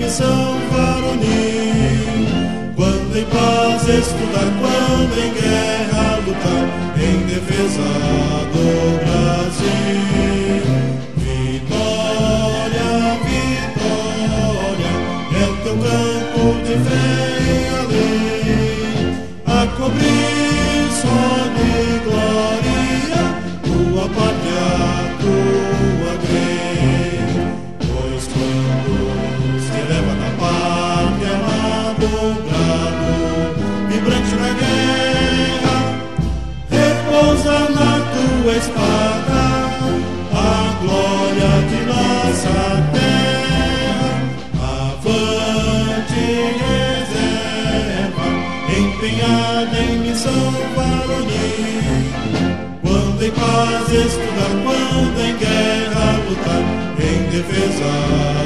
missão varonil. Quando em paz estudar, quando em guerra lutar, em defesa do Brasil. Vitória, vitória, é teu campo de fé e além, a cobrir só de glória tua pátria, tua grei. Pois quando se eleva na pátria amado, brado, vibrante na guerra, repousa na tua espada a glória de nossa terra. Avante, reserva, empenhada em missão varonil. Quando em paz estudar, quando em guerra lutar, em defesa